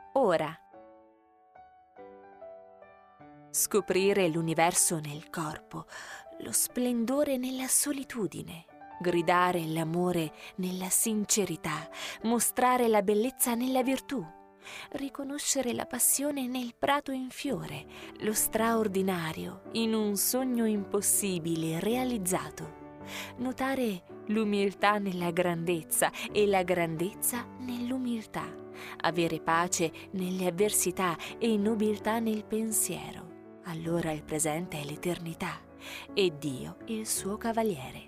ora. Scoprire l'universo nel corpo, lo splendore nella solitudine, gridare l'amore nella sincerità, mostrare la bellezza nella virtù, riconoscere la passione nel prato in fiore, lo straordinario in un sogno impossibile realizzato, notare l'umiltà nella grandezza e la grandezza nell'umiltà, avere pace nelle avversità e nobiltà nel pensiero. Allora il presente è l'eternità e Dio il suo cavaliere.